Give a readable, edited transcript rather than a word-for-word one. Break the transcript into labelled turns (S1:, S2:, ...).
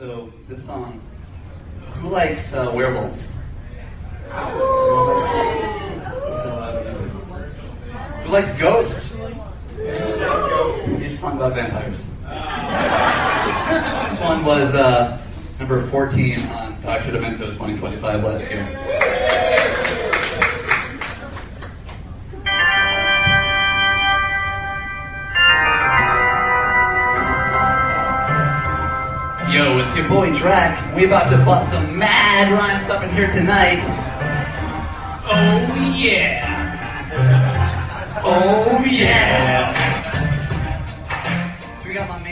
S1: So this song, who likes werewolves? Who likes ghosts? It's a song about vampires. This one was number 14 on Dr. Demento's 2025 last year. Yo, it's your boy Drac. We about to bust some mad rhyme stuff in here tonight. Oh yeah. Oh yeah. So we got my man